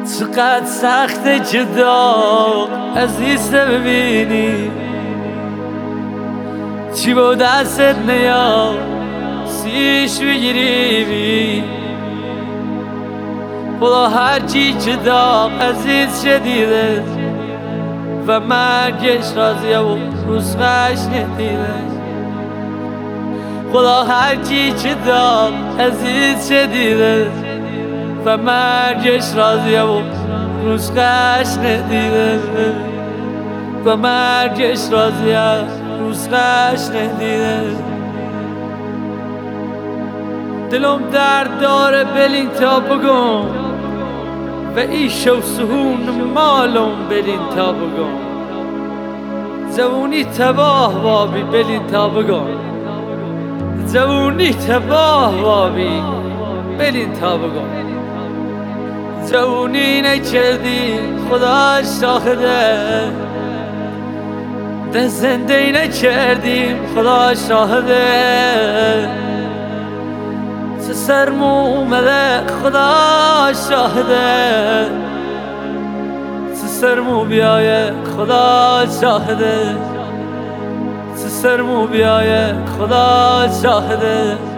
چقدر سخته جدا عزیز ببینی چی با دستت نیاد سیش بگیری خدا هرچی جدا عزیز شدیده و مرگش راضیه و رزقش ندیده خدا هرچی جدا عزیز شدیده و مرگش راضیه و رزقش ندیده و مرگش راضیه رزقش ندیده دلم درد داره بلین تا بگم و ایش و سهون مالم بلین تا بگم جوونی تباه وابی بلین تا بگم جوونی تباه وابی بلین تا بگم جوونی نکردی خدا شاهده ده زنده نکردیم خدا شاهده چه سرمو اومده خدا شاهده چه سرمو بیایه خدا شاهده چه سرمو بیایه خدا شاهده